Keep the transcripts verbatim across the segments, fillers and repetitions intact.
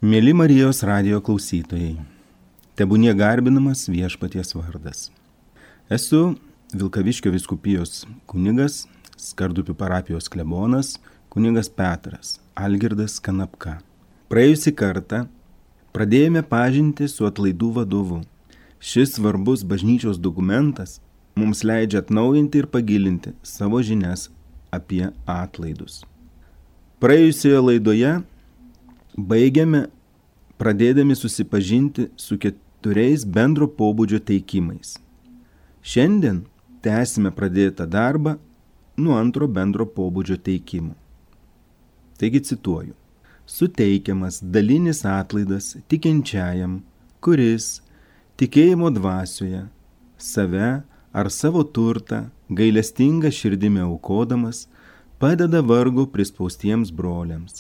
Mėly Marijos radijo klausytojai, tebūnie garbinamas Viešpaties vardas. Esu Vilkaviškio vyskupijos kunigas, Skardupių parapijos klebonas, kunigas Petras Algirdas Kanapka. Praėjusį kartą pradėjome pažinti su atlaidų vadovu. Šis svarbus bažnyčios dokumentas mums leidžia atnaujinti ir pagilinti savo žinias apie atlaidus. Praėjusioje laidoje baigiame pradėdami susipažinti su keturiais bendro pobūdžio teikimais. Šiandien tęsime pradėtą darbą nuo antro bendro pobūdžio teikimo. Taigi cituoju. Suteikiamas dalinis atlaidas tikinčiajam, kuris tikėjimo dvasioje save ar savo turtą gailestingą širdimi aukodamas padeda vargo prispaustiems broliams.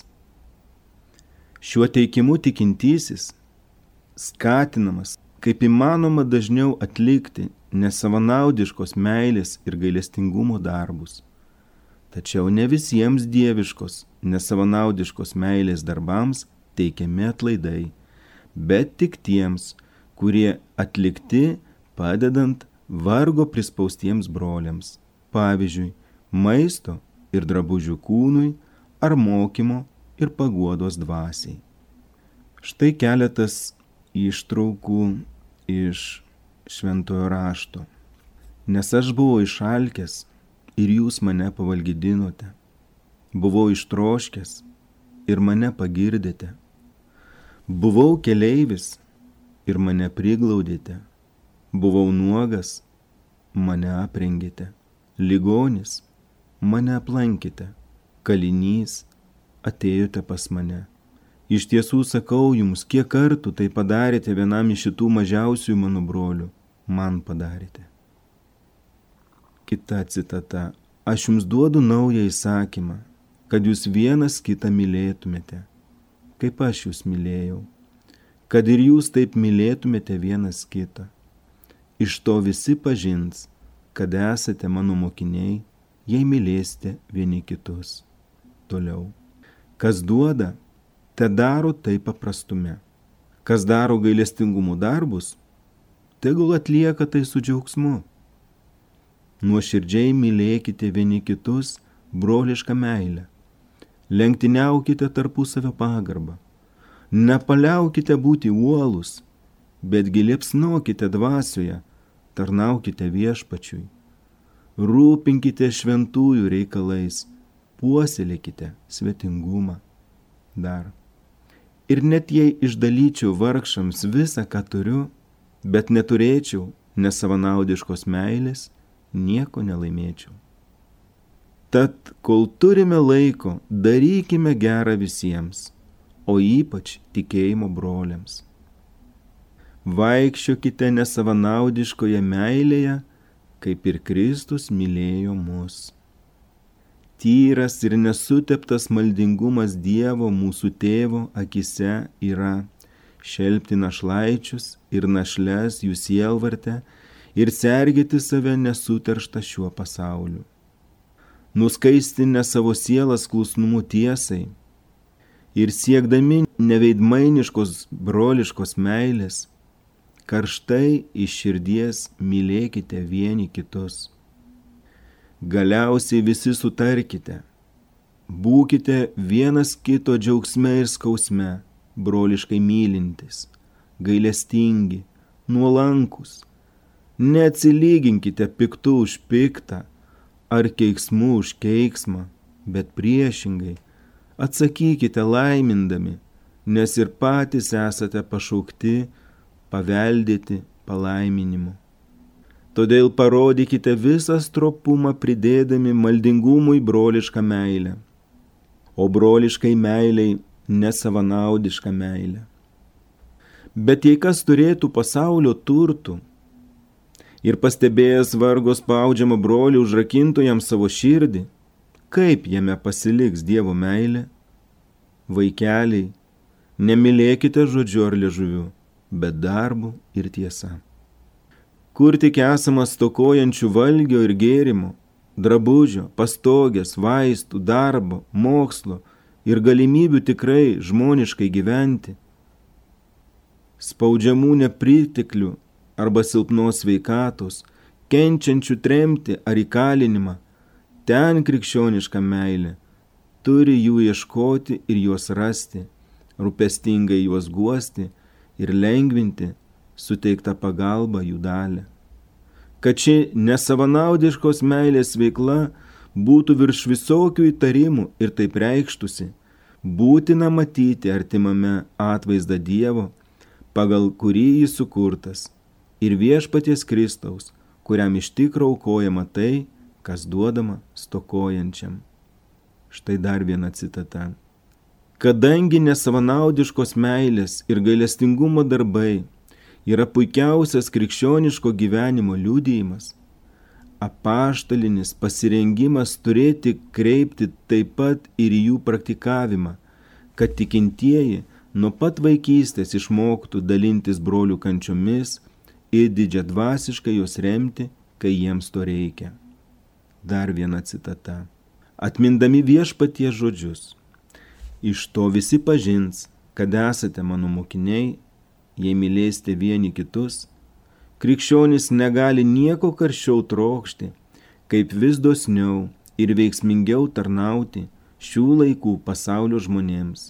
Šiuo teikimu tikintysis skatinamas, kaip įmanoma dažniau atlikti nesavanaudiškos meilės ir gailestingumo darbus. Tačiau ne visiems dieviškos, nesavanaudiškos meilės darbams teikiami atlaidai, bet tik tiems, kurie atlikti padedant vargo prispaustiems broliams, pavyzdžiui, maisto ir drabužių kūnui ar mokymo ir paguodos dvasiai. Štai keletas ištraukų iš šventojo rašto. Nes aš buvau išalkęs ir jūs mane pavalgydinote. Buvau ištroškęs ir mane pagirdėte. Buvau keleivis ir mane priglaudėte. Buvau nuogas, mane aprengėte. Ligonis, mane aplankėte. Kalinys, atėjote pas mane. Iš tiesų sakau jums, kiek kartų tai padarėte vienam iš šitų mažiausių mano brolių, man padarėte. Kita citata. Aš jums duodu naują įsakymą, kad jūs vienas kitą mylėtumėte, kaip aš jūs mylėjau, kad ir jūs taip mylėtumėte vienas kitą. Iš to visi pažins, kad esate mano mokiniai, jei mylėsite vieni kitus. Toliau. Kas duoda, te daro tai paprastume. Kas daro gailestingumo darbus, tegul atlieka tai su džiaugsmu. Nuoširdžiai mylėkite vieni kitus brolišką meilę. Lenktyniaukite tarpusavio pagarbą. Nepaliaukite būti uolūs, bet liepsnokite dvasioje, tarnaukite viešpačiui. Rūpinkite šventųjų reikalais. Puoselėkite svetingumą. Dar. Ir net jei išdalyčiau vargšams visą, ką turiu, bet neturėčiau nesavanaudiškos meilės, nieko nelaimėčiau. Tad, kol turime laiko, darykime gerą visiems, o ypač tikėjimo broliams. Vaikščiokite nesavanaudiškoje meilėje, kaip ir Kristus mylėjo mus. Tyras ir nesuteptas maldingumas Dievo mūsų tėvo akise yra šelpti našlaičius ir našles jų sielvarte ir sergėti save nesuterštą šiuo pasauliu. Nuskaistinę savo sielas klusnumu tiesai ir siekdami neveidmainiškos broliškos meilės, karštai iš širdies mylėkite vieni kitus. Galiausiai visi sutarkite, būkite vienas kito džiaugsme ir skausme, broliškai mylintis, gailestingi, nuolankus. Neatsilyginkite piktu už piktą ar keiksmu už keiksmą, bet priešingai atsakykite laimindami, nes ir patys esate pašaukti paveldėti palaiminimu. Todėl parodykite visą stropumą pridėdami maldingumui brolišką meilę, o broliškai meiliai nesavanaudišką meilę. Bet jei kas turėtų pasaulio turtų ir pastebėjęs vargo spaudžiamą brolį užrakintų jam savo širdį, kaip jame pasiliks Dievo meilė? Vaikeliai, nemylėkite žodžiu ar liežuviu, bet darbu ir tiesa. Kur tik esama stokojančių valgio ir gėrimo, drabužio, pastogės, vaistų, darbo, mokslo ir galimybių tikrai žmoniškai gyventi, spaudžiamų nepriteklių arba silpnos sveikatos, kenčiančių tremtį ar įkalinimą, ten krikščioniška meilė turi jų ieškoti ir juos rasti, rūpestingai juos guosti ir lengvinti suteiktą pagalbą jų dalį. Kad ši nesavanaudiškos meilės veikla būtų virš visokių įtarimų ir taip reikštųsi, būtina matyti artimame atvaizdą Dievo, pagal kurį jis sukurtas, ir viešpaties Kristaus, kuriam iš tikro aukojama tai, kas duodama stokojančiam. Štai dar viena citata. Kadangi nesavanaudiškos meilės ir gailestingumo darbai yra puikiausias krikščioniško gyvenimo liudijimas, apaštalinis pasirengimas turėti kreipti taip pat ir jų praktikavimą, kad tikintieji nuo pat vaikystės išmoktų dalintis brolių kančiomis ir didžiadvasiškai juos remti, kai jiems to reikia. Dar viena citata. Atmindami viešpaties žodžius, iš to visi pažins, kad esate mano mokiniai, jei mylėsite vieni kitus, krikščionis negali nieko karščiau trokšti, kaip vis dosniau ir veiksmingiau tarnauti šių laikų pasaulio žmonėms.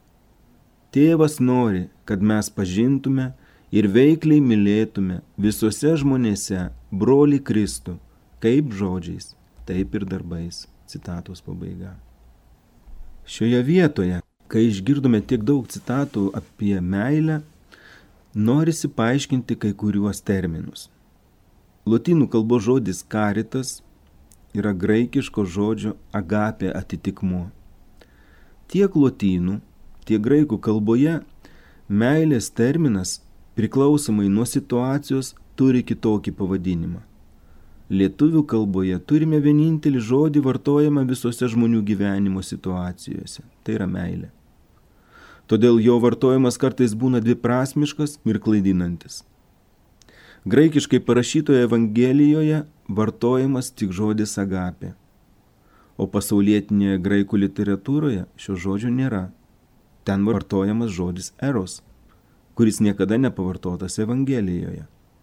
Tėvas nori, kad mes pažintume ir veikliai mylėtume visose žmonėse brolį Kristų, kaip žodžiais, taip ir darbais. Citatos pabaiga. Šioje vietoje, kai išgirdome tiek daug citatų apie meilę, norisi paaiškinti kai kuriuos terminus. Lotynų kalbos žodis caritas yra graikiško žodžio agapė atitikmuo. Tiek lotynų, tiek graikų kalboje meilės terminas priklausomai nuo situacijos turi kitokį pavadinimą. Lietuvių kalboje turime vienintelį žodį vartojamą visose žmonių gyvenimo situacijose. Tai yra meilė. Todėl jo vartojimas kartais būna dviprasmiškas ir klaidinantis. Graikiškai parašytoje Evangelijoje vartojamas tik žodis agapė, o pasaulietinėje graikų literatūroje šio žodžio nėra. Ten vartojamas žodis eros, kuris niekada nepavartotas Evangelijoje.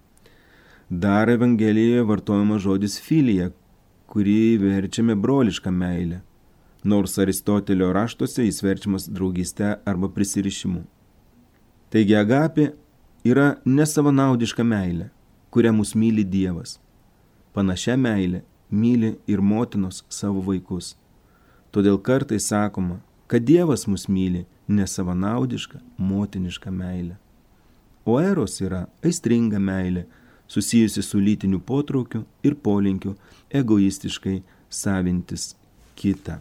Dar Evangelijoje vartojama žodis filija, kurį verčiame brolišką meilę, nors Aristotelio raštuose jis verčiamas draugystė arba prisirišimu. Taigi agapė yra nesavanaudiška meilė, kurią mus myli Dievas. Panašia meilė myli ir motinos savo vaikus. Todėl kartais sakoma, kad Dievas mus myli nesavanaudiška motiniška meilė. O eros yra aistringa meilė, susijusi su lytiniu potraukiu ir polinkiu egoistiškai savintis kitą.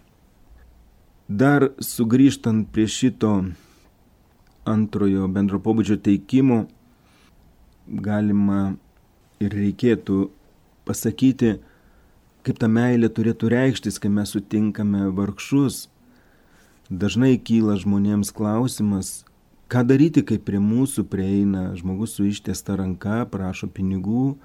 Dar sugrįžtant prie šito antrojo bendro pobūdžio teikimo, galima ir reikėtų pasakyti, kaip ta meilė turėtų reikštis, kai mes sutinkame vargšus. Dažnai kyla žmonėms klausimas, ką daryti, kai prie mūsų prieina žmogus su ištiesta ranka, prašo pinigų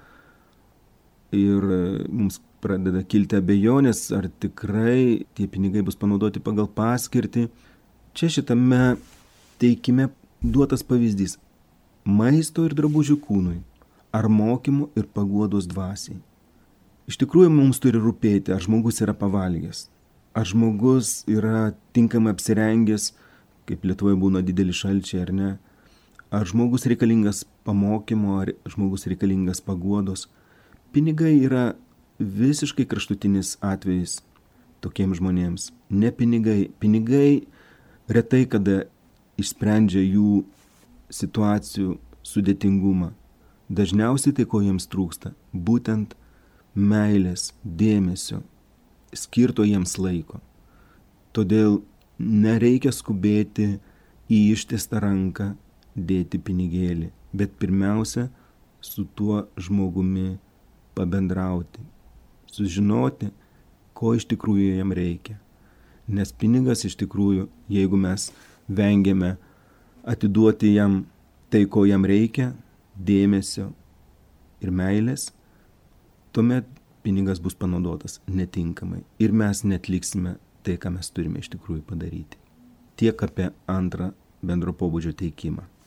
ir mums pradeda kilti abejonės, ar tikrai tie pinigai bus panaudoti pagal paskirtį. Čia šitame teikime duotas pavyzdys maisto ir drabužių kūnui, ar mokymo ir paguodos dvasiai. Iš tikrųjų mums turi rūpėti, ar žmogus yra pavalgęs, ar žmogus yra tinkamai apsirengęs, kaip Lietuvoje būna dideli šalčiai ar ne, ar žmogus reikalingas pamokymo, ar žmogus reikalingas paguodos. Pinigai yra visiškai kraštutinis atvejis tokiems žmonėms. Ne pinigai. Pinigai retai kada išsprendžia jų situacijų sudėtingumą. Dažniausiai tai, ko jiems trūksta, būtent meilės, dėmesio, skirto jiems laiko. Todėl nereikia skubėti į ištiestą ranką dėti pinigėlį, bet pirmiausia su tuo žmogumi pabendrauti, sužinoti, ko iš tikrųjų jam reikia. Nes pinigas iš tikrųjų, jeigu mes vengiame atiduoti jam tai, ko jam reikia, dėmesio ir meilės, tuomet pinigas bus panaudotas netinkamai ir mes netliksime tai, ką mes turime iš tikrųjų padaryti. Tiek apie antrą bendro pobūdžio teikimą.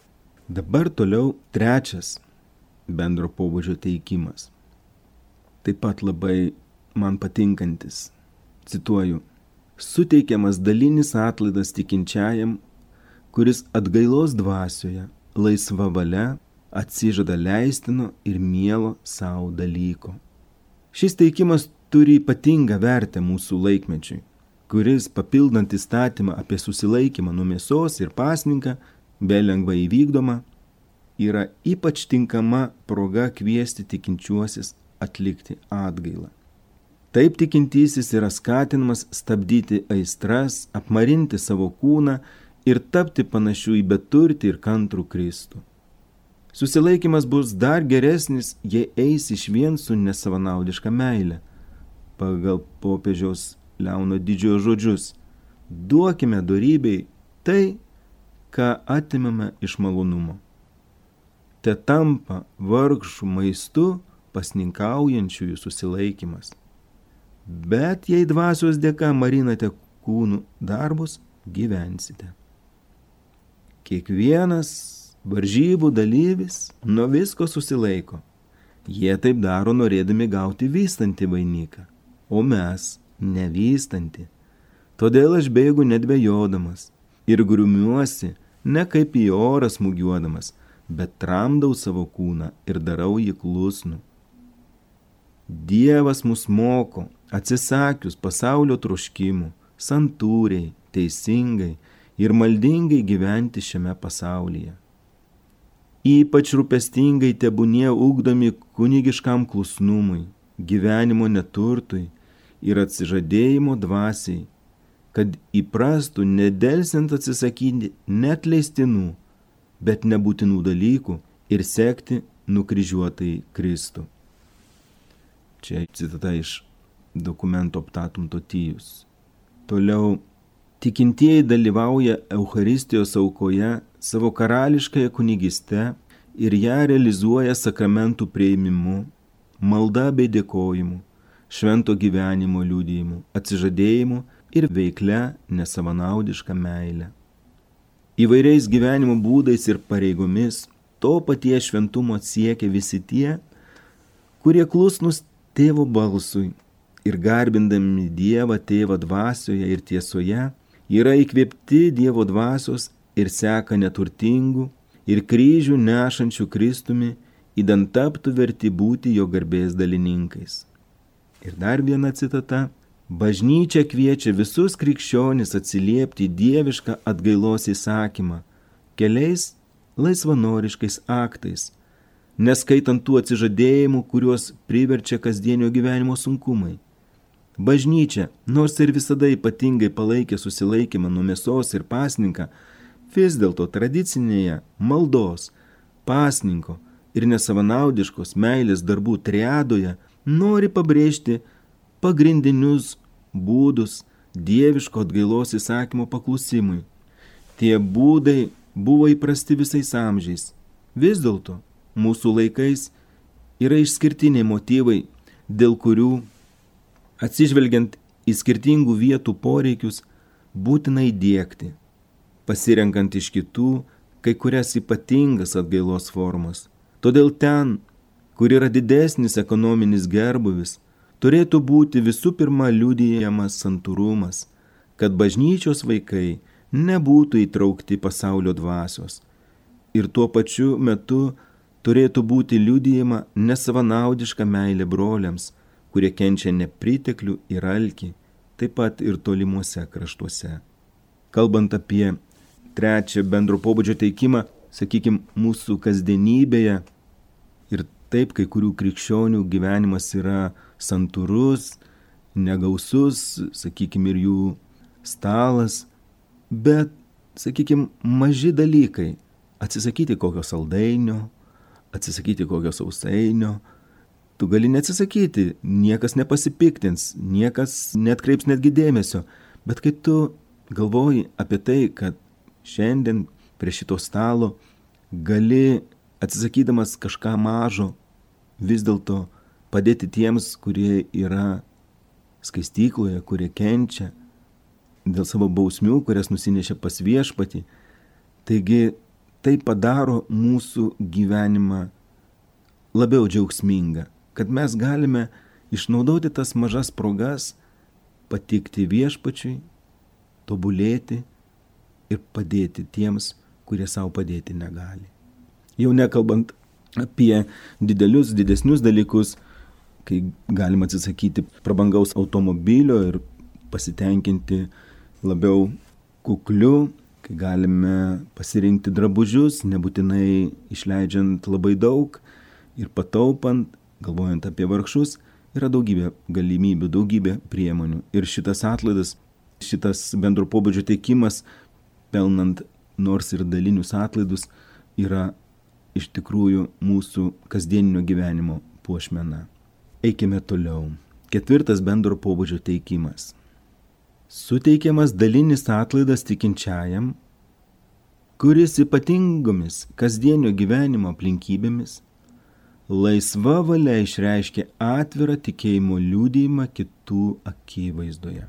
Dabar toliau trečias bendro pobūdžio teikimas. Taip pat labai man patinkantis. Cituoju. Suteikiamas dalinis atlaidas tikinčiajam, kuris atgailos dvasioje, laisva valia, atsižada leistino ir mielo savo dalyko. Šis teikimas turi ypatingą vertę mūsų laikmečiui, kuris, papildant įstatymą apie susilaikymą nuo mėsos ir pasninką, be lengvai įvykdoma, yra ypač tinkama proga kviesti tikinčiuosius atlikti atgailą. Taip tikintysis yra skatinamas stabdyti aistras, apmarinti savo kūną ir tapti panašiu į beturtį ir kantrų Kristų. Susilaikymas bus dar geresnis, jei eis išvien su nesavanaudiška meile, pagal popiežiaus Leono Didžiojo žodžius. Duokime dorybei tai, ką atimame iš malonumo. Te tampa vargšų maistu pasninkaujančiųjų susilaikymas. Bet jei dvasios dėka marinate kūnų darbus, gyvensite. Kiekvienas varžybų dalyvis nuo visko susilaiko. Jie taip daro norėdami gauti vystantį vainiką, o mes nevystantį. Todėl aš bėgu nedvejodamas ir grumiuosi ne kaip į orą smūgiuodamas, bet tramdau savo kūną ir darau jį klusnų. Dievas mus moko, atsisakius pasaulio troškimų, santūriai, teisingai ir maldingai gyventi šiame pasaulyje. Ypač rūpestingai tebūnie ugdomi kunigiškam klusnumui, gyvenimo neturtui ir atsižadėjimo dvasiai, kad įprastų nedelsiant atsisakyti net leistinų, bet nebūtinų dalykų ir sekti nukryžiuotai Kristų. Čia citata iš dokumento Optatum Totius. Toliau, tikintieji dalyvauja Eucharistijos aukoje savo karališkąją kunigystę ir ją realizuoja sakramentų priėmimu, malda bei dėkojimu, švento gyvenimo liudijimu, atsižadėjimu ir veiklia nesavanaudiška meile. Įvairiais gyvenimo būdais ir pareigomis to paties šventumo siekia visi tie, kurie klusnus Tėvo balsui ir garbindami Dievą Tėvą dvasioje ir tiesoje, yra įkvėpti Dievo dvasios ir seka neturtingų ir kryžių nešančių Kristumi, idant taptų verti būti jo garbės dalininkais. Ir dar viena citata. Bažnyčia kviečia visus krikščionis atsiliepti dievišką atgailos įsakymą keliais laisvanoriškais aktais, neskaitant tų atsižadėjimų, kuriuos priverčia kasdienio gyvenimo sunkumai. Bažnyčia, nors ir visada ypatingai palaikė susilaikymą nuo mėsos ir pasninką, vis dėlto tradicinėje maldos, pasninko ir nesavanaudiškos meilės darbų triadoje nori pabrėžti pagrindinius būdus dieviško atgailos įsakymo paklusimui. Tie būdai buvo įprasti visais amžiais. Vis dėlto mūsų laikais yra išskirtiniai motyvai, dėl kurių, atsižvelgiant į skirtingų vietų poreikius, būtina įdiegti, pasirenkant iš kitų kai kurias ypatingas atgailos formas. Todėl ten, kur yra didesnis ekonominis gerbūvis, turėtų būti visų pirma liudijamas santūrumas, kad bažnyčios vaikai nebūtų įtraukti pasaulio dvasios ir tuo pačiu metu turėtų būti liudijama nesavanaudiška meilė broliams, kurie kenčia nepriteklių ir alkį, taip pat ir tolimuose kraštuose. Kalbant apie trečią bendro pobūdžio teikimą, sakykime, mūsų kasdienybėje ir taip kai kurių krikščionių gyvenimas yra santūrus, negausus, sakykime, ir jų stalas, bet, sakykime, maži dalykai, atsisakyti kokio saldainio, atsisakyti kokio sausainio, tu gali neatsisakyti, niekas nepasipiktins, niekas netkreips netgi dėmesio, bet kai tu galvoji apie tai, kad šiandien prie šito stalo gali, atsisakydamas kažką mažo, vis dėlto padėti tiems, kurie yra skaistykloje, kurie kenčia dėl savo bausmių, kurias nusinešė pas viešpatį. Taigi tai padaro mūsų gyvenimą labiau džiaugsmingą, kad mes galime išnaudoti tas mažas progas, patikti viešpačiui, tobulėti ir padėti tiems, kurie savo padėti negali. Jau nekalbant apie didelius, didesnius dalykus, kai galima atsisakyti prabangaus automobilio ir pasitenkinti labiau kukliu, kai galime pasirinkti drabužius, nebūtinai išleidžiant labai daug ir pataupant, galvojant apie vargšus, yra daugybė galimybių, daugybė priemonių. Ir šitas atlaidas, šitas bendro pobūdžio teikimas, pelnant nors ir dalinius atlaidus, yra iš tikrųjų mūsų kasdieninio gyvenimo puošmena. Eikime toliau. Ketvirtas bendro pobūdžio teikimas. Suteikiamas dalinis atlaidas tikinčiajam, kuris ypatingomis kasdienio gyvenimo aplinkybėmis laisva valia išreiškia atvirą tikėjimo liudijimą kitų akivaizdoje.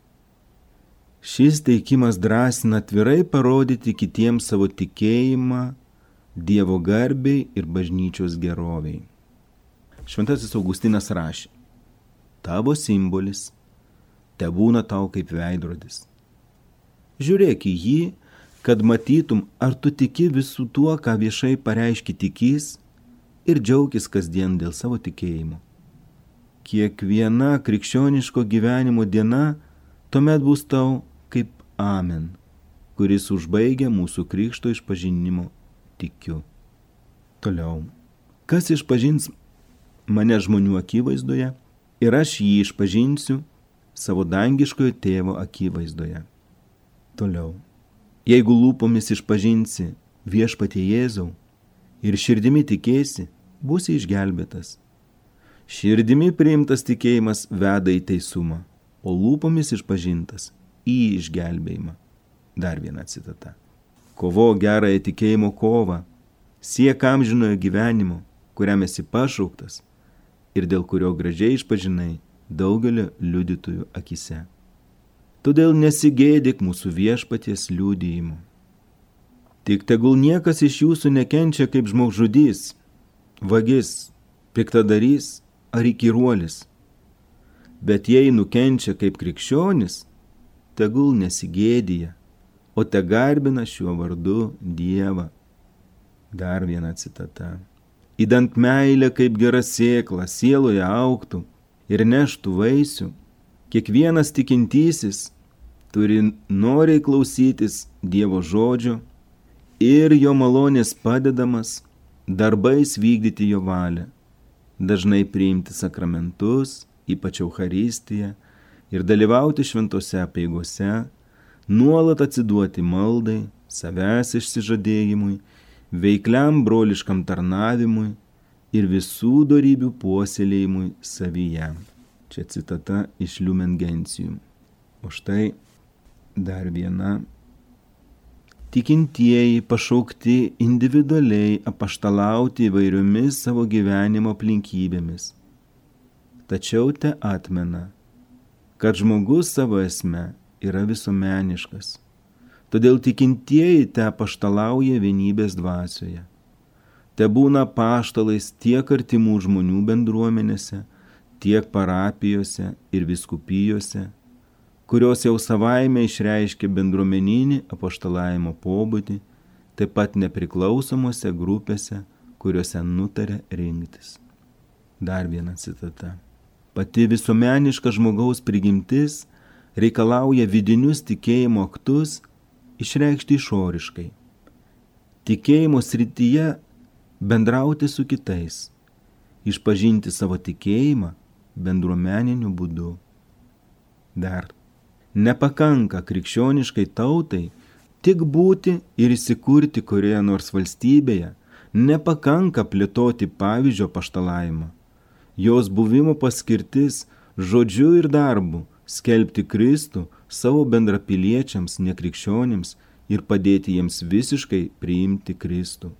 Šis teikimas drąsina atvirai parodyti kitiems savo tikėjimą Dievo garbei ir bažnyčios geroviai. Šventasis Augustinas rašė: tavo simbolis tebūna tau kaip veidrodis. Žiūrėk į jį, kad matytum, ar tu tiki visų tuo, ką viešai pareiški tikys, ir džiaukis kasdien dėl savo tikėjimo. Kiekviena krikščioniško gyvenimo diena tuomet bus tau kaip amen, kuris užbaigia mūsų krikšto išpažinimo tikiu. Toliau. Kas išpažins mane žmonių akivaizdoje, ir aš jį išpažinsiu savo dangiškojo tėvo akivaizdoje. Toliau. Jeigu lūpomis išpažinsi viešpatie Jėzau ir širdimi tikėsi, būsi išgelbėtas. Širdimi priimtas tikėjimas veda į teisumą, o lūpomis išpažintas į išgelbėjimą. Dar viena citata. Kovo gerąją tikėjimo kovą, siek amžinojo gyvenimo, kuriam esi pašauktas ir dėl kurio gražiai išpažinai daugelio liudytojų akise. Todėl nesigėdyk mūsų viešpaties liudijimu. Tik tegul niekas iš jūsų nekenčia kaip žmogžudys, vagis, piktadarys ar įkyruolis, bet jei nukenčia kaip krikščionis, tegul nesigėdija, o te garbina šiuo vardu Dievą. Dar viena citata. Įdant meilę kaip gera sėkla sieloje augtų ir neštų vaisių, kiekvienas tikintysis turi noriai klausytis Dievo žodžio ir jo malonės padedamas darbais vykdyti jo valią, dažnai priimti sakramentus, ypač Eucharistiją, ir dalyvauti šventose apeigose, nuolat atsiduoti maldai, savęs išsižadėjimui, veikliam broliškam tarnavimui ir visų dorybių puoselėjimui savyje. Čia citata iš Lumen Gentium. O štai dar viena. Tikintieji pašaukti individualiai apaštalauti įvairiomis savo gyvenimo aplinkybėmis. Tačiau te atmena, kad žmogus savo esme yra visuomeniškas. Todėl tikintieji te apaštalauja vienybės dvasioje. Te būna apaštalais tiek artimų žmonių bendruomenėse, tiek parapijose ir vyskupijose, kurios jau savaime išreiškia bendruomeninį apaštalavimo pobūdį, taip pat nepriklausomose grupėse, kuriuose nutarė rinktis. Dar viena citata. Pati visuomeniška žmogaus prigimtis reikalauja vidinius tikėjimo aktus išreikšti išoriškai. Tikėjimo srityje bendrauti su kitais, išpažinti savo tikėjimą bendruomeniniu būdu. Dar nepakanka krikščioniškai tautai tik būti ir įsikurti kurioje nors valstybėje, nepakanka plėtoti pavyzdžio apaštalavimą. Jos buvimo paskirtis žodžiu ir darbu skelbti Kristų savo bendrapiliečiams nekrikščionims ir padėti jiems visiškai priimti Kristų.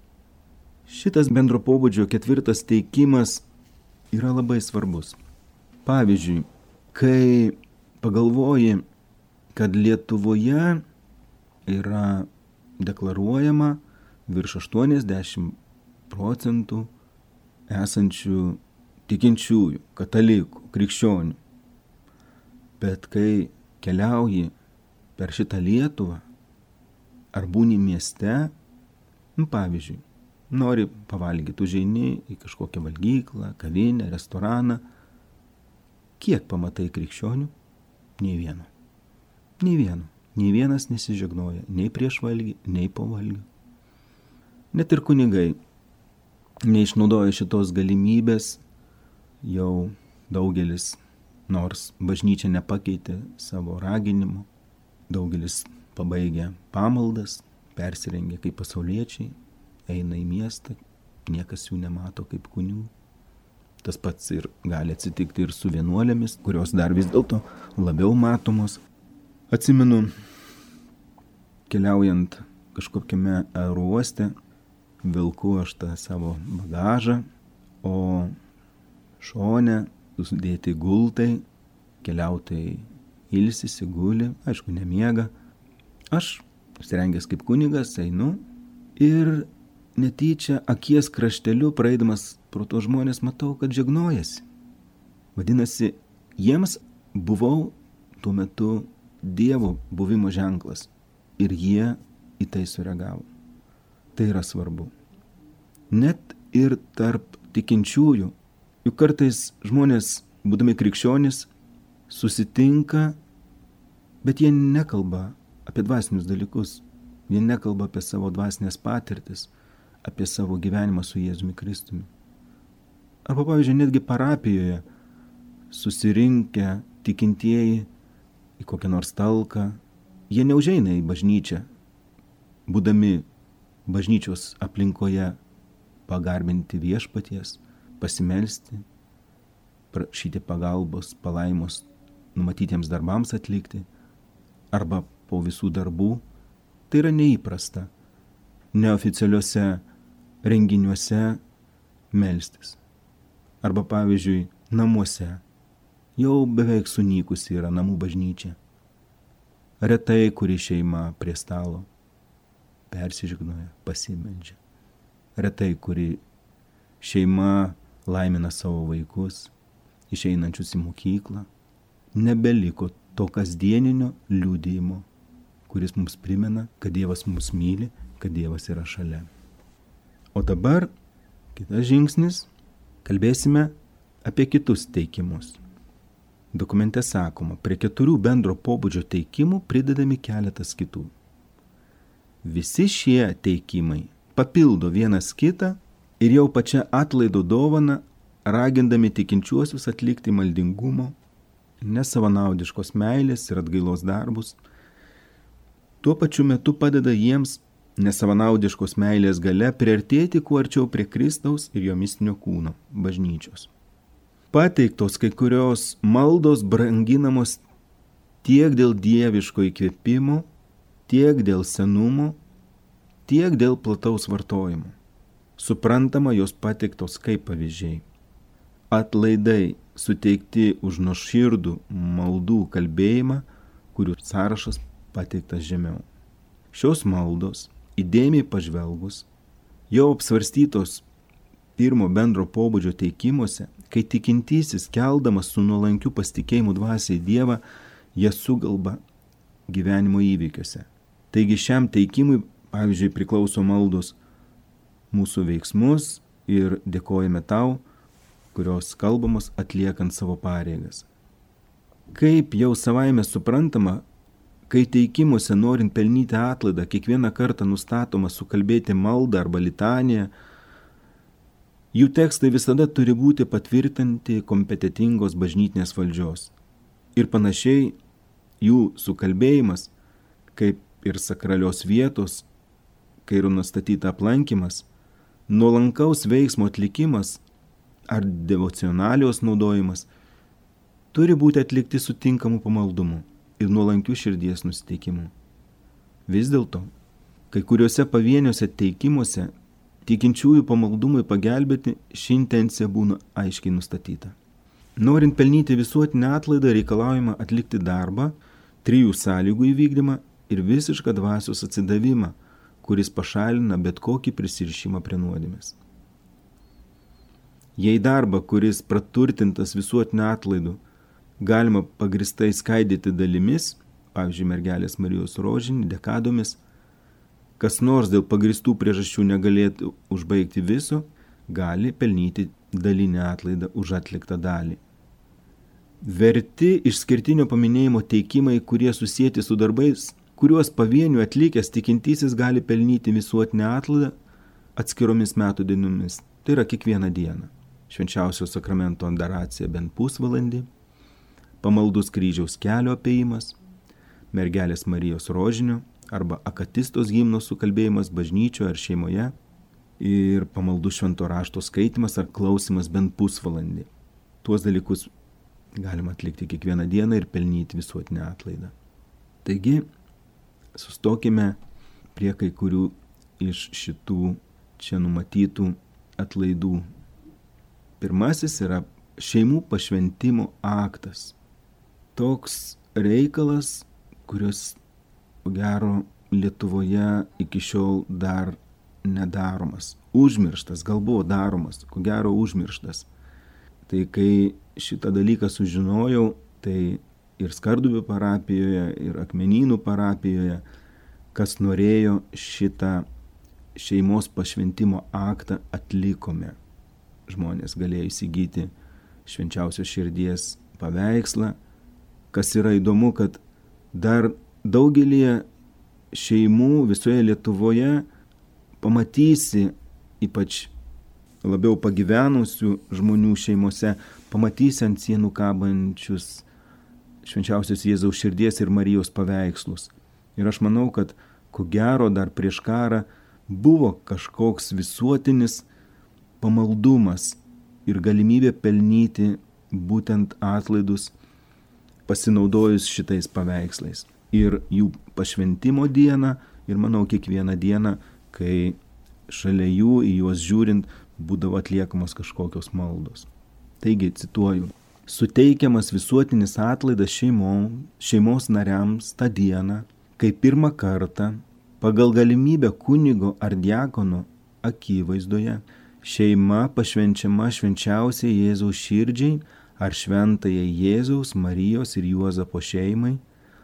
Šitas bendro pobūdžio ketvirtas teikimas yra labai svarbus. Pavyzdžiui, kai pagalvoji, kad Lietuvoje yra deklaruojama virš aštuoniasdešimt procentų esančių tikinčiųjų, katalikų, krikščionių. Bet kai keliauji per šitą Lietuvą, ar būni mieste, nu, pavyzdžiui, nori pavalgyti, užeini į kažkokią valgyklą, kavinę, restoraną, kiek pamatai krikščionių? Nei vieno. Nei vieno. Nei vienas nesižegnoja, nei prieš valgį, nei po valgio. Net ir kunigai neišnaudoja šitos galimybės, jau daugelis, nors bažnyčia nepakeitė savo raginimo, daugelis pabaigia pamaldas, persirengia kaip pasauliečiai, eina į miestą, niekas jų nemato kaip kunigų. Tas pats ir gali atsitikti ir su vienuolėmis, kurios dar vis dėlto labiau matomos. Atsimenu, keliaujant kažkokiame aerouoste, vilku aš tą savo bagažą, o šone susidėti gultai, keliautojai ilsisi, guli, aišku, nemiega. Aš, apsirengęs kaip kunigas, einu ir netyčia akies krašteliu praeidamas pro to žmonės matau, kad žegnojasi. Vadinasi, jiems buvau tuo metu Dievo buvimo ženklas ir jie į tai sureagavo. Tai yra svarbu. Net ir tarp tikinčiųjų, juk kartais žmonės, būdami krikščionys, susitinka, bet jie nekalba apie dvasinius dalykus, jie nekalba apie savo dvasinės patirtis, apie savo gyvenimą su Jėzumi Kristumi. Arba, pavyzdžiui, netgi parapijoje susirinkę tikintieji į kokią nors talką, jie neužeina į bažnyčią, būdami bažnyčios aplinkoje pagarbinti viešpaties, pasimelsti, prašyti pagalbos, palaimos numatytiems darbams atlikti, arba po visų darbų. Tai yra neįprasta neoficialiuose renginiuose melstis. Arba, pavyzdžiui, namuose. Jau beveik sunykusi yra namų bažnyčia. Retai kuri šeima prie stalo persižegnoja, pasimeldžia. Retai kuri šeima laimina savo vaikus, išeinančius į mokyklą. Nebeliko to kasdieninio liudijimo, kuris mums primena, kad Dievas mus myli, kad Dievas yra šalia. O dabar kitas žingsnis, kalbėsime apie kitus teikimus. Dokumente sakoma, prie keturių bendro pobūdžio teikimų pridedami keletas kitų. Visi šie teikimai papildo vienas kitą ir jau pačią atlaido dovaną, ragindami tikinčiuosius atlikti maldingumo, nesavanaudiškos meilės ir atgailos darbus, tuo pačiu metu padeda jiems nesavanaudiškos meilės galia priartėti kuo arčiau prie Kristaus ir jo mistinio kūno, bažnyčios. Pateiktos kai kurios maldos branginamos tiek dėl dieviško įkvėpimo, tiek dėl senumo, tiek dėl plataus vartojimo. Suprantama, jos pateiktos kaip pavyzdžiai. Atlaidai suteikti už nuoširdų maldų kalbėjimą, kurių sąrašas pateiktas žemiau. Šios maldos, įdėmiai pažvelgus, jau apsvarstytos pirmo bendro pobūdžio teikimuose, kai tikintysis keldamas su nuolankiu pasitikėjimu dvasiai Dievą, jie sugalba gyvenimo įvykiuose. Taigi šiam teikimui, pavyzdžiui, priklauso maldos mūsų veiksmus ir dėkojame tau, kurios kalbamos atliekant savo pareigas. Kaip jau savaime suprantama, kai teikimuose norint pelnyti atlaidą, kiekvieną kartą nustatoma sukalbėti maldą arba litaniją, jų tekstai visada turi būti patvirtinti kompetentingos bažnytinės valdžios. Ir panašiai jų sukalbėjimas, kaip ir sakralios vietos, kai yra nustatyta aplankymas, nuolankaus veiksmo atlikimas ar devocionalijos naudojimas, turi būti atlikti su tinkamu pamaldumu ir nuolankiu širdies nusiteikimu. Vis dėlto, kai kuriuose pavieniuose teikimuose tikinčiųjų pamaldumui pagelbėti ši intencija būna aiškiai nustatyta. Norint pelnyti visuotinę atlaidą reikalaujama atlikti darbą, trijų sąlygų įvykdymą ir visišką dvasios atsidavimą, kuris pašalina bet kokį prisirišimą prie nuodėmės. Jei darbą, kuris praturtintas visuotiniu atlaidu, galima pagristai skaidyti dalimis, pavyzdžiui, mergelės Marijos rožinį, dekadomis, kas nors dėl pagristų priežasčių negalėtų užbaigti viso, gali pelnyti dalinį atlaidą už atliktą dalį. Verti išskirtinio paminėjimo teikimai, kurie susijęti su darbais, kuriuos pavienių atlikęs tikintysis gali pelnyti visuotinę atlaidą atskiromis metų dienomis. Tai yra kiekvieną dieną. Švenčiausio sakramento adoracija bent pusvalandį, pamaldus kryžiaus kelio apėjimas, mergelės Marijos rožinio arba akatistos himno sukalbėjimas bažnyčioje ar šeimoje ir pamaldus švento rašto skaitimas ar klausimas bent pusvalandį. Tuos dalykus galima atlikti kiekvieną dieną ir pelnyti visuotinę atlaidą. Taigi, sustokime prie kai kurių iš šitų čia numatytų atlaidų. Pirmasis yra šeimų pašventimo aktas. Toks reikalas, kuris, ko gero, Lietuvoje iki šiol dar nedaromas. Užmirštas, gal buvo daromas, ko gero užmirštas. Tai kai šitą dalyką sužinojau, tai ir Skarduvių parapijoje, ir Akmenynų parapijoje, kas norėjo šitą šeimos pašventimo aktą atlikome. Žmonės galėjo įsigyti švenčiausios širdies paveikslą. Kas yra įdomu, kad dar daugelį šeimų visoje Lietuvoje pamatysi, ypač labiau pagyvenusių žmonių šeimose, pamatysi ant sienų kabančius švenčiausios Jėzaus širdies ir Marijos paveikslus. Ir aš manau, kad ko gero dar prieš karą buvo kažkoks visuotinis pamaldumas ir galimybė pelnyti būtent atlaidus pasinaudojus šitais paveikslais. Ir jų pašventimo dieną, ir manau kiekvieną dieną, kai šalia jų į juos žiūrint būdavo atliekamos kažkokios maldos. Taigi, cituoju, suteikiamas visuotinis atlaidas šeimom, šeimos nariams tą dieną, kai pirmą kartą pagal galimybę kunigo ar diakono akivaizdoje šeima pašvenčiama švenčiausiai Jėzaus širdžiai ar šventajai Jėzaus, Marijos ir Juozapo šeimai,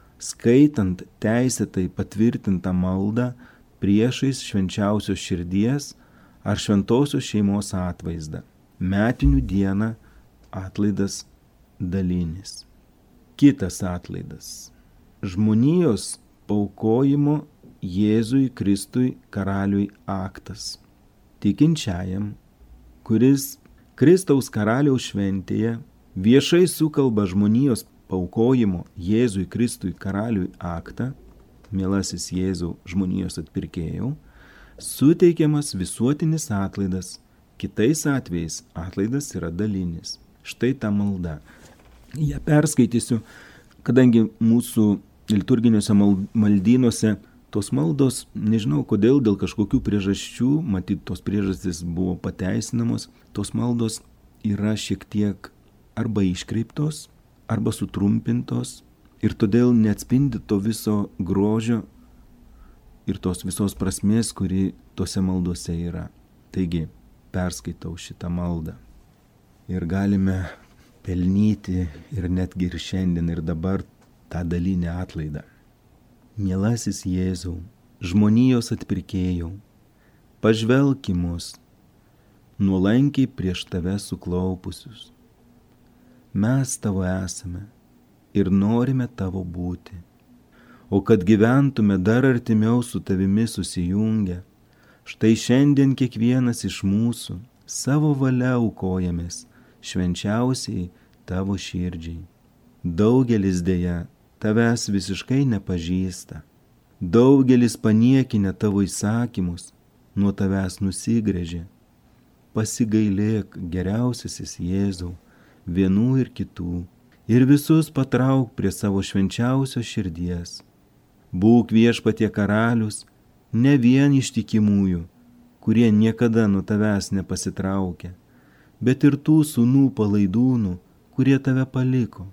skaitant teisėtai patvirtintą maldą priešais švenčiausios širdies ar šventosios šeimos atvaizdą. Metinių dieną atlaidas dalinis. Kitas atlaidas. Žmonijos paaukojimo Jėzui Kristui Karaliui aktas. Tikinčiajam, kuris Kristaus Karaliaus šventėje viešai sukalba žmonijos paaukojimo Jėzui Kristui Karaliui aktą, mielasis Jėzau žmonijos atpirkėjau, suteikiamas visuotinis atlaidas, kitais atvejais atlaidas yra dalinis. Štai ta malda. Ja perskaitysiu, kadangi mūsų liturginiuose maldynuose tos maldos, nežinau kodėl, dėl kažkokių priežasčių, matyt, tos priežastys buvo pateisinamos, tos maldos yra šiek tiek arba iškreiptos, arba sutrumpintos ir todėl neatspindi to viso grožio ir tos visos prasmės, kuri tose maldose yra. Taigi, perskaitau šitą maldą ir galime pelnyti ir netgi ir šiandien ir dabar tą dalinę atlaidą. Mielasis Jėzau, žmonijos atpirkėjau, pažvelk į mus, nuolankiai prieš tave suklaupusius. Mes tavo esame ir norime tavo būti. O kad gyventume dar artimiau su tavimi susijungę, štai šiandien kiekvienas iš mūsų savo valia aukojamės švenčiausiai tavo širdžiai. Daugelis dėja tavęs visiškai nepažįsta. Daugelis paniekinę tavo įsakymus nuo tavęs nusigręžė. Pasigailėk, geriausiasis Jėzau, vienų ir kitų, ir visus patrauk prie savo švenčiausios širdies. Būk Viešpatie karalius, ne vien ištikimųjų, kurie niekada nuo tavęs nepasitraukė, bet ir tų sūnų palaidūnų, kurie tave paliko.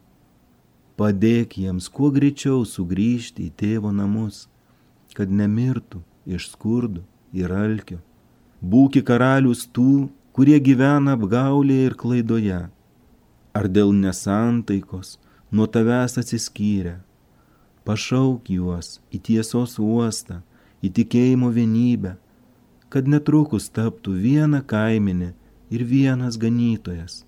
Padėk jiems kuo greičiau sugrįžti į tėvo namus, kad nemirtų iš skurdų ir alkio. Būki karalius tų, kurie gyvena apgaulėje ir klaidoje, ar dėl nesantaikos nuo tavęs atsiskyrę. Pašauk juos į tiesos uostą, į tikėjimo vienybę, kad netrukus taptų viena kaimenė ir vienas ganytojas.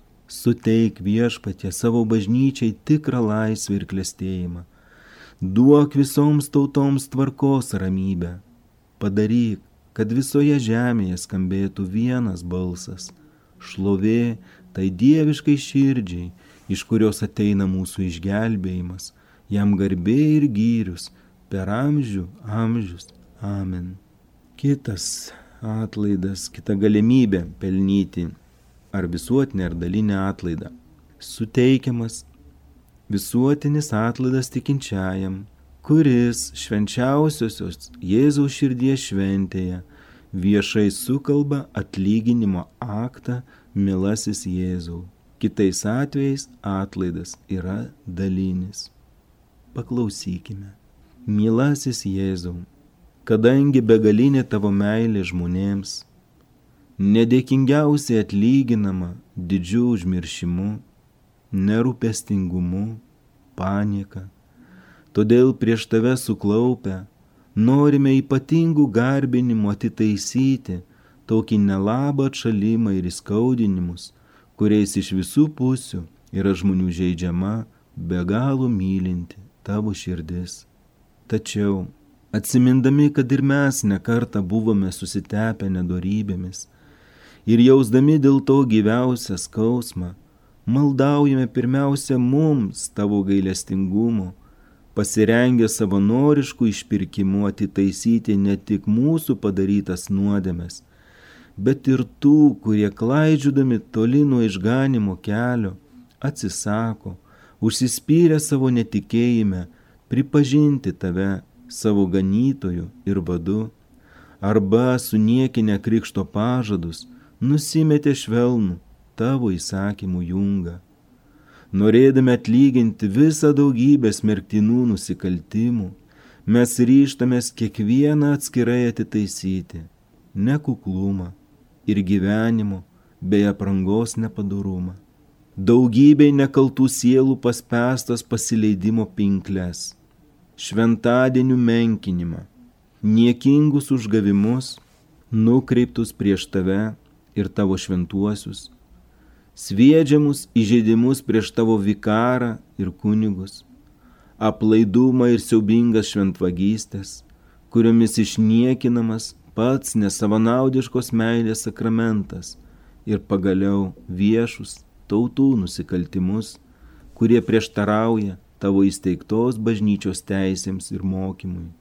Suteik Viešpatie savo bažnyčiai tikrą laisvę ir klestėjimą. Duok visoms tautoms tvarkos ramybę. Padaryk, kad visoje žemėje skambėtų vienas balsas. Šlovė tai dieviškai širdžiai, iš kurios ateina mūsų išgelbėjimas, jam garbė ir gyrius per amžių amžius. Amen. Kitas atlaidas, kita galimybė pelnyti ar visuotinę ar dalinę atlaidą. Suteikiamas visuotinis atlaidas tikinčiajam, kuris švenčiausiosios Jėzaus širdies šventėje viešai sukalba atlyginimo aktą mielasis Jėzau. Kitais atvejais atlaidas yra dalinis. Paklausykime. Mielasis Jėzau, kadangi begalinė tavo meilė žmonėms, nedėkingiausiai atlyginama didžiu užmiršimu, nerūpestingumu, panieka, todėl prieš tave suklaupę norime ypatingų garbinimų atitaisyti tokį nelabą atšalimą ir įskaudinimus, kuriais iš visų pusių yra žmonių žeidžiama, be galo mylinti tavo širdis. Tačiau, atsimindami, kad ir mes nekartą buvome susitepę nedorybėmis ir jausdami dėl to gyviausią skausmą, maldaujame pirmiausia mums tavo gailestingumo, pasirengę savanoriškų išpirkimų atitaisyti ne tik mūsų padarytas nuodėmes, bet ir tų, kurie klaidžiodami toli nuo išganimo kelio atsisako, užsispyrę savo netikėjime, pripažinti tave savo ganytoju ir vadu, arba suniekinę krikšto pažadus nusimetė švelnų tavo įsakymų jungą. Norėdami atlyginti visą daugybę smerktinų nusikaltimų, mes ryžtamės kiekvieną atskirai atitaisyti, nekuklumą ir gyvenimo bei aprangos nepadorumą, daugybei nekaltų sielų paspęstas pasileidimo pinkles, šventadienių menkinimą, niekingus užgavimus, nukreiptus prieš tave ir tavo šventuosius, sviedžiamus įžeidimus prieš tavo vikarą ir kunigus, aplaidumą ir siaubingas šventvagystės, kuriomis išniekinamas pats nesavanaudiškos meilės sakramentas ir pagaliau viešus tautų nusikaltimus, kurie prieštarauja tavo įsteigtos bažnyčios teisėms ir mokymui.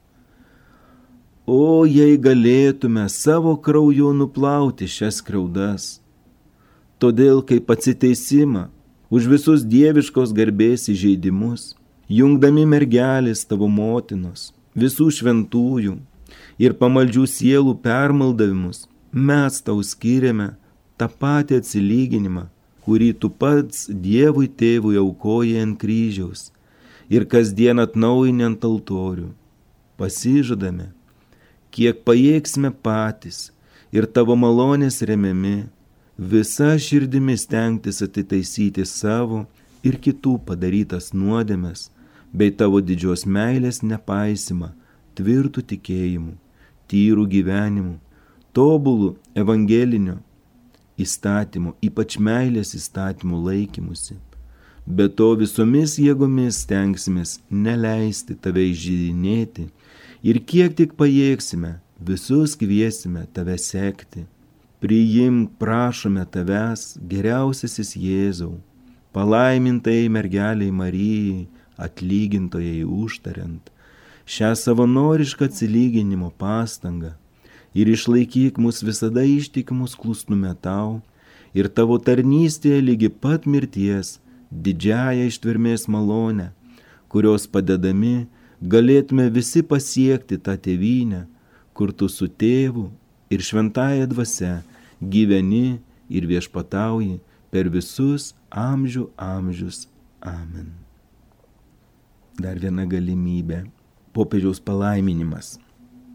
O jei galėtume savo krauju nuplauti šias skriaudas, todėl kaip atsiteisimą už visus dieviškos garbės įžeidimus, jungdami mergelės tavo motinos, visų šventųjų ir pamaldžių sielų permaldavimus, mes tau skiriame tą patį atsilyginimą, kurį tu pats Dievui tėvui aukoji ant kryžiaus ir kasdien atnaujini ant altorių. Pasižadame, kiek pajėgsime patys ir tavo malonės remiami, visa širdimi stengtis atitaisyti savo ir kitų padarytas nuodėmes, bei tavo didžios meilės nepaisimą, tvirtų tikėjimų, tyrų gyvenimų, tobulų evangelinio įstatymų, ypač meilės įstatymų laikymusi. Be to visomis jėgomis stengsimės neleisti tave įžeidinėti ir kiek tik pajėgsime, visus kviesime tave sekti. Priimk, prašome tavęs, geriausiasis Jėzau, palaimintai mergeliai Marijai, atlygintojai užtariant, šią savanorišką atsilyginimo pastangą ir išlaikyk mus visada ištikimus klusnume tau ir tavo tarnystėje lygi pat mirties didžiąją ištvermės malonę, kurios padedami galėtume visi pasiekti tą tėvynę, kur tu su tėvu ir šventąja dvasia gyveni ir viešpatauji per visus amžių amžius. Amen. Dar viena galimybė. Popiežiaus palaiminimas.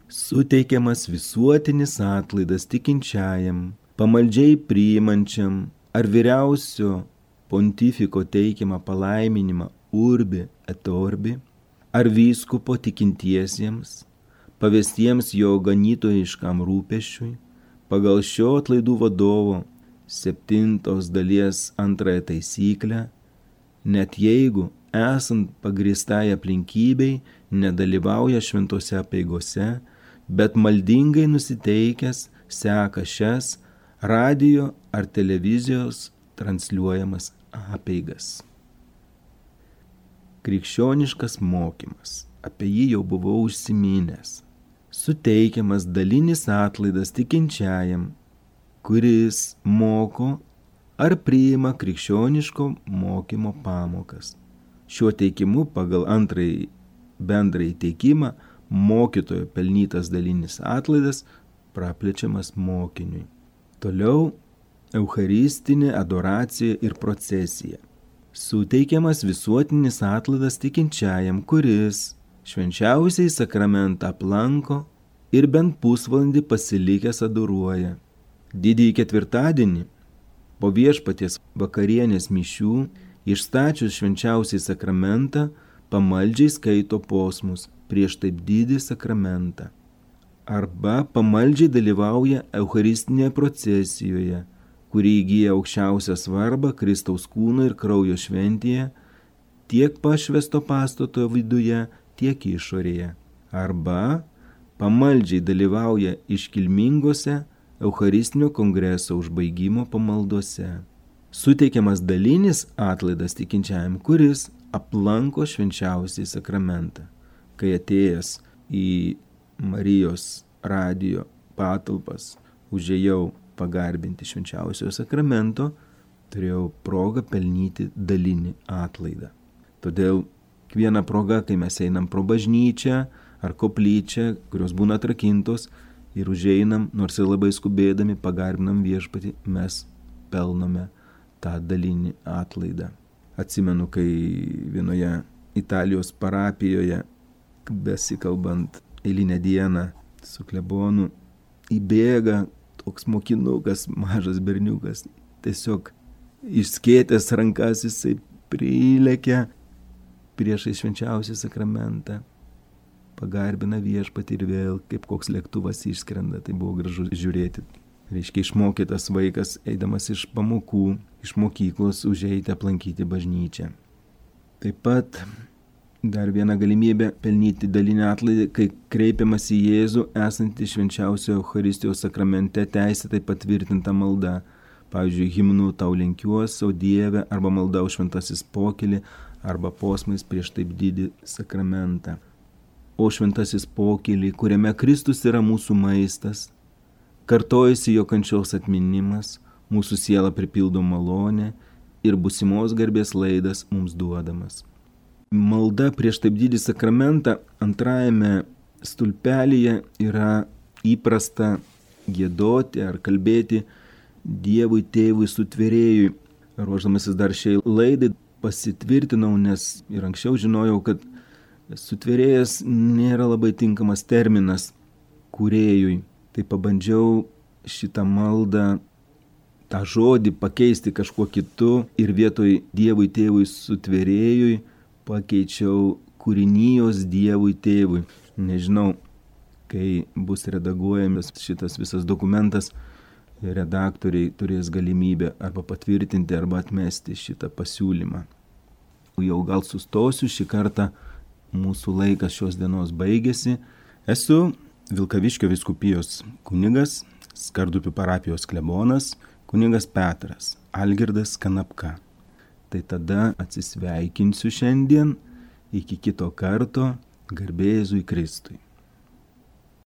Suteikiamas visuotinis atlaidas tikinčiajam, pamaldžiai priimančiam ar vyriausio pontifiko teikiamą palaiminimą urbi et orbi, ar vyskupo tikintiesiems, pavestiems jo ganytojiškam rūpesčiui, pagal šio atlaidų vadovo septintos dalies antrąją taisyklę, net jeigu esant pagristai aplinkybei nedalyvauja šventose apeigose, bet maldingai nusiteikęs seka šias radijo ar televizijos transliuojamas apeigas. Krikščioniškas mokymas, apie jį jau buvau užsiminęs. Suteikiamas dalinis atlaidas tikinčiajam, kuris moko ar priima krikščioniško mokymo pamokas. Šiuo teikimu pagal antrąjį bendrąjį teikimą mokytojo pelnytas dalinis atlaidas praplečiamas mokiniui. Toliau eucharistinė adoracija ir procesija. Suteikiamas visuotinis atlaidas tikinčiajam, kuris švenčiausiai sakramentą aplanko ir bent pusvalandį pasilikęs adoruoja. Didįjį ketvirtadienį po viešpaties vakarienės mišių išstačius švenčiausiai sakramentą pamaldžiai skaito posmus prieš taip didį sakramentą. Arba pamaldžiai dalyvauja eucharistinėje procesijoje, kuri įgyja aukščiausią svarbą Kristaus kūno ir kraujo šventėje, tiek pašvesto pastato viduje, tiek išorėje. Arba pamaldžiai dalyvauja iškilmingose Eucharistinio kongreso užbaigimo pamaldose. Suteikiamas dalinis atlaidas tikinčiajam, kuris aplanko švenčiausiai sakramentą. Kai atėjęs į Marijos radijo patalpas užėjau pagarbinti švenčiausiojo sakramento, turėjau progą pelnyti dalinį atlaidą. Todėl kiekviena proga, kai mes einam pro bažnyčią ar koplyčią, kurios būna atrakintos, ir užeinam, nors ir labai skubėdami, pagarbinam viešpatį, mes pelnome tą dalinį atlaidą. Atsimenu, kai vienoje Italijos parapijoje, besikalbant eilinę dieną su klebonu, įbėga toks mokinukas, mažas berniukas, tiesiog išskėtęs rankas jisai prilekia priešai švenčiausią sakramentą, pagarbina viešpatį ir vėl kaip koks lėktuvas išskrenda. Tai buvo gražu žiūrėti. Reiškia, išmokytas vaikas, eidamas iš pamokų, iš mokyklos, užeiti aplankyti bažnyčią. Taip pat dar viena galimybė pelnyti dalinį atlaidą, kai kreipiamas į Jėzų esantį švenčiausio Eucharistijos sakramente teisėtai patvirtinta malda. Pavyzdžiui, himnu Tau lenkiuos, o Dieve, arba malda už šventasis pokylį, arba posmais prieš taip didį sakramentą. O šventasis pokylį, kuriame Kristus yra mūsų maistas, kartojasi jo kančios atminimas, mūsų sielą pripildo malonė ir būsimos garbės laidas mums duodamas. Malda prieš taip didį sakramentą antrajame stulpelyje yra įprasta giedoti ar kalbėti Dievui Tėvui Sutvėrėjui. Ruoždamasis dar šiai laidai pasitvirtinau, nes ir anksčiau žinojau, kad sutvėrėjas nėra labai tinkamas terminas kūrėjui. Tai pabandžiau šitą maldą, tą žodį pakeisti kažkuo kitu ir vietoj Dievui Tėvui Sutvėrėjui pakeičiau kūrinijos Dievui Tėvui. Nežinau, kai bus redaguojamas šitas visas dokumentas, redaktoriai turės galimybę arba patvirtinti, arba atmesti šitą pasiūlymą. Jau gal sustosiu šį kartą. Mūsų laikas šios dienos baigėsi. Esu Vilkaviškio vyskupijos kunigas, Skardupių parapijos klebonas, kunigas Petras Algirdas Kanapka. Tai tada atsisveikinsiu šiandien, iki kito karto, garbė Jėzui Kristui.